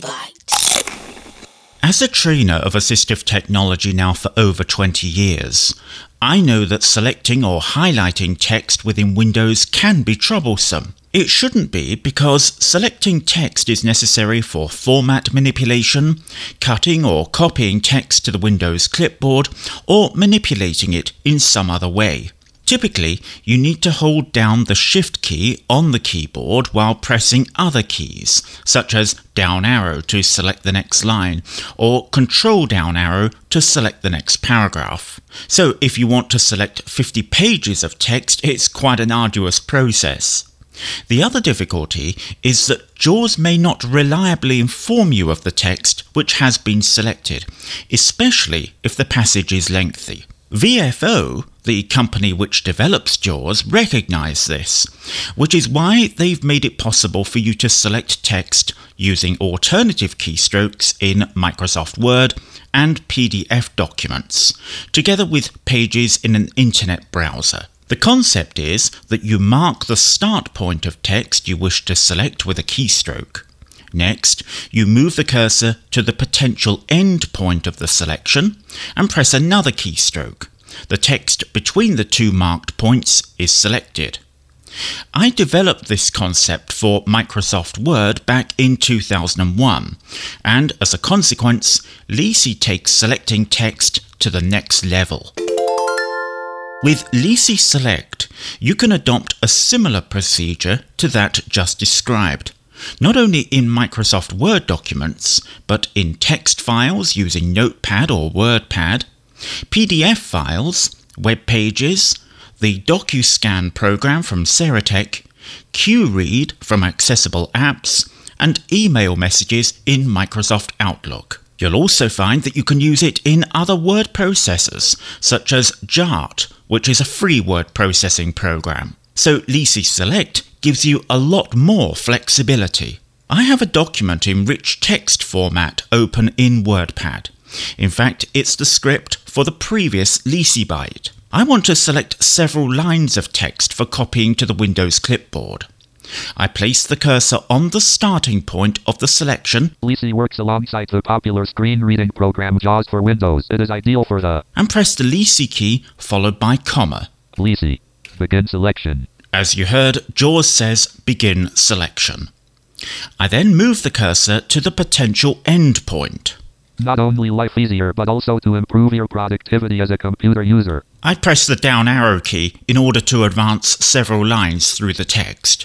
Bite. As a trainer of assistive technology now for over 20 years, I know that selecting or highlighting text within Windows can be troublesome. It shouldn't be, because selecting text is necessary for format manipulation, cutting or copying text to the Windows clipboard, or manipulating it in some other way. Typically, you need to hold down the Shift key on the keyboard while pressing other keys, such as down arrow to select the next line, or Control down arrow to select the next paragraph. So if you want to select 50 pages of text, it's quite an arduous process. The other difficulty is that JAWS may not reliably inform you of the text which has been selected, especially if the passage is lengthy. VFO, the company which develops JAWS, recognise this, which is why they've made it possible for you to select text using alternative keystrokes in Microsoft Word and PDF documents, together with pages in an internet browser. The concept is that you mark the start point of text you wish to select with a keystroke. Next, you move the cursor to the potential end point of the selection and press another keystroke. The text between the two marked points is selected. I developed this concept for Microsoft Word back in 2001, and as a consequence, Lisi takes selecting text to the next level. With Lisi Select, you can adopt a similar procedure to that just described, not only in Microsoft Word documents, but in text files using Notepad or WordPad, PDF files, web pages, the DocuScan program from Ceratec, QRead from Accessible Apps, and email messages in Microsoft Outlook. You'll also find that you can use it in other word processors, such as Jart, which is a free word processing program. So Lisi Select gives you a lot more flexibility. I have a document in rich text format open in WordPad. In fact, it's the script for the previous Lisi Bite. I want to select several lines of text for copying to the Windows clipboard. I place the cursor on the starting point of the selection. Lisi works alongside the popular screen reading program JAWS for Windows. It is ideal for the... And press the Lisi key followed by comma. Lisi. Begin selection. As you heard, JAWS says begin selection. I then move the cursor to the potential end point. Not only life easier, but also to improve your productivity as a computer user. I press the down arrow key in order to advance several lines through the text.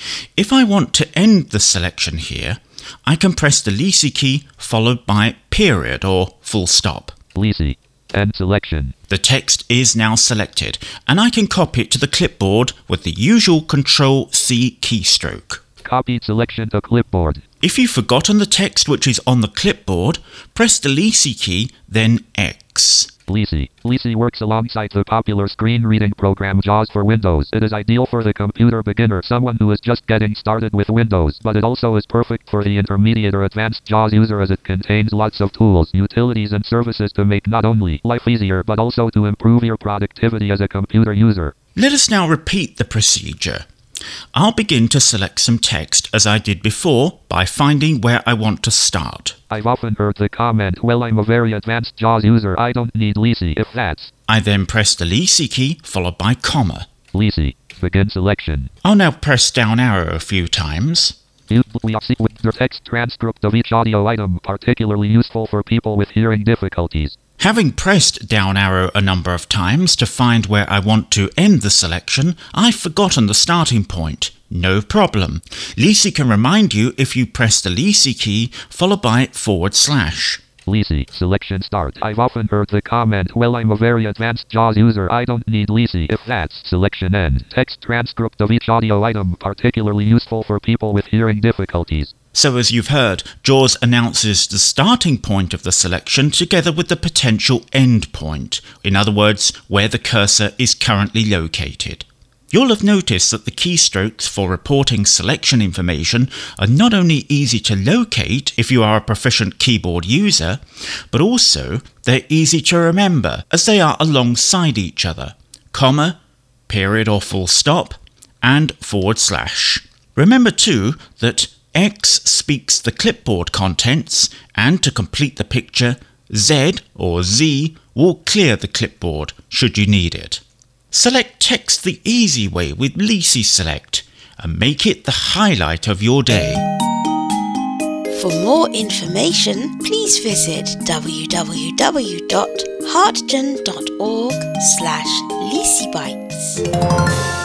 If I want to end the selection here, I can press the Lisi key followed by period or full stop. Lisi. End selection. The text is now selected, and I can copy it to the clipboard with the usual Ctrl-C keystroke. Copied selection to clipboard. If you've forgotten the text which is on the clipboard, press the Lisi key, then X. Lisi. Lisi works alongside the popular screen reading program JAWS for Windows. It is ideal for the computer beginner, someone who is just getting started with Windows, but it also is perfect for the intermediate or advanced JAWS user, as it contains lots of tools, utilities and services to make not only life easier, but also to improve your productivity as a computer user. Let us now repeat the procedure. I'll begin to select some text as I did before by finding where I want to start. I've often heard the comment, well, I'm a very advanced JAWS user, I don't need Lisi if that's... I then press the Lisi key followed by comma. Lisi. Begin selection. I'll now press down arrow a few times. With the text transcript of each audio item, particularly useful for people with hearing difficulties. Having pressed down arrow a number of times to find where I want to end the selection, I've forgotten the starting point. No problem. Lisi can remind you if you press the Lisi key followed by / Lisi. Selection start. I've often heard the comment, well, I'm a very advanced JAWS user, I don't need Lisi if that's... Selection end. Text transcript of each audio item, particularly useful for people with hearing difficulties. So as you've heard, JAWS announces the starting point of the selection together with the potential end point. In other words, where the cursor is currently located. You'll have noticed that the keystrokes for reporting selection information are not only easy to locate if you are a proficient keyboard user, but also they're easy to remember as they are alongside each other. Comma, period or full stop, and /. Remember too that X speaks the clipboard contents, and to complete the picture, Z or Z will clear the clipboard should you need it. Select text the easy way with Lisi Select and make it the highlight of your day. For more information, please visit www.heartgen.org/LisiBytes.